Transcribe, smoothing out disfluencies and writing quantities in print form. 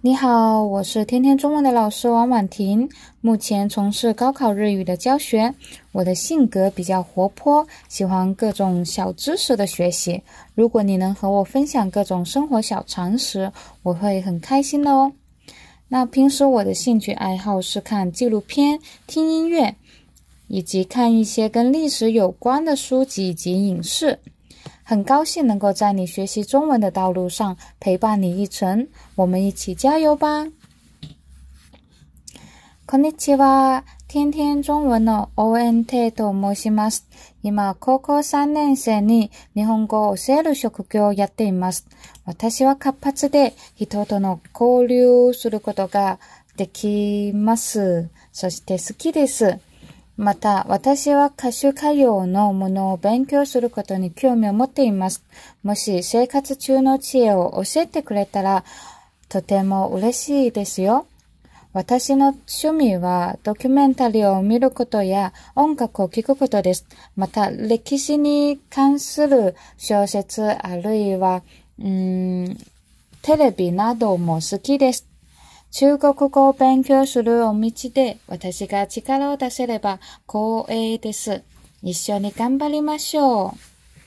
你好，我是天天中文的老师王婉婷，目前从事高考日语的教学。我的性格比较活泼，喜欢各种小知识的学习。如果你能和我分享各种生活小常识，我会很开心的哦。那平时我的兴趣爱好是看纪录片、听音乐，以及看一些跟历史有关的书籍以及影视。很高兴能够在你学习中文的道路上陪伴你一程，我们一起加油吧！こんにちは、天天中文の応援亭と申します。今、高校3年生に日本語を教える職業をやっています。私は活発で人との交流することができます。そして好きです。また、私は歌手歌謡のものを勉強することに興味を持っています。もし生活中の知恵を教えてくれたら、とても嬉しいですよ。私の趣味はドキュメンタリーを見ることや音楽を聴くことです。また、歴史に関する小説あるいは、テレビなども好きです。中国語を勉強するお道で私が力を出せれば光栄です。一緒に頑張りましょう。